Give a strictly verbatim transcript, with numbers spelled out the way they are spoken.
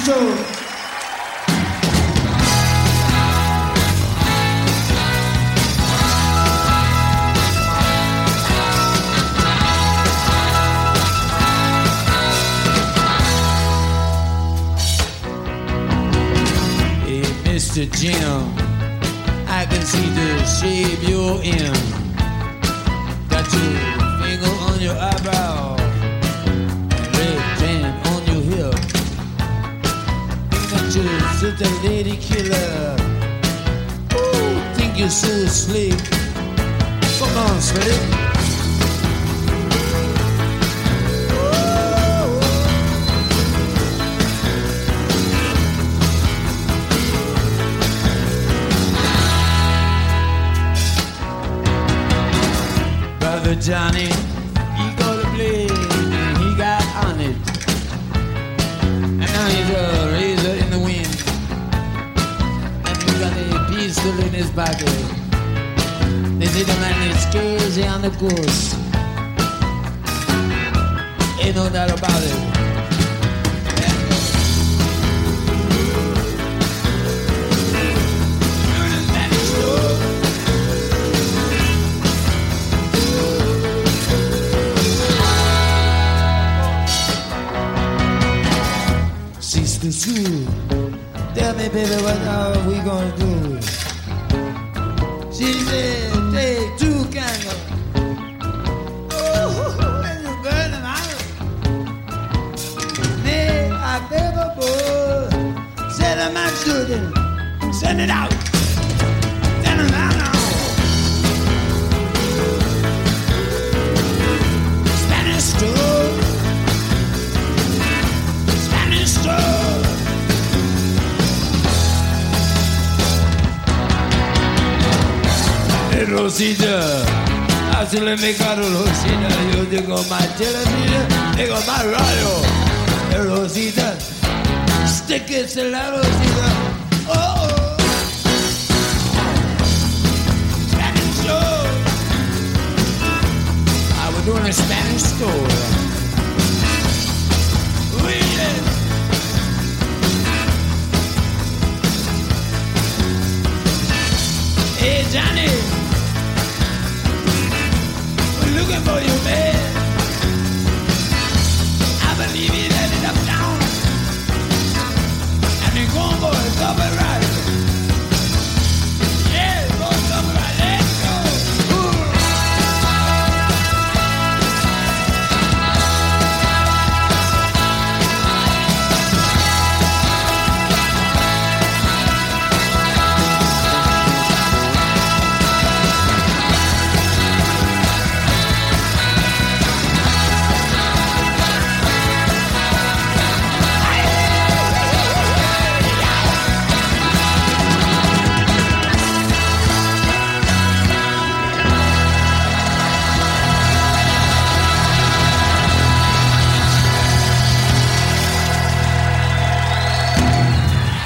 Stone. Mister Jim, I can see the shape you're in. Got your finger on your eyebrow, red band on your hip. Got your sister lady killer. Ooh, think you're so slick. Come on, slick. Johnny, he got a blade and he got on it. And now he's a razor in the wind. And he got a pistol in his pocket. They say the man is crazy on the coast. Ain't no doubt about it. Sue, tell me, baby, what are we gonna do? She said, take two candles. Oh, and you burn them out. May I paper boy, set a match to them, send it out. Send it out now. Spanish stove. Spanish stove. Rosita, así le me caro Rosita, yo tengo my television, tengo my radio. Rosita, stick it to la Rosita. Oh, oh. Spanish store. I was doing a Spanish store.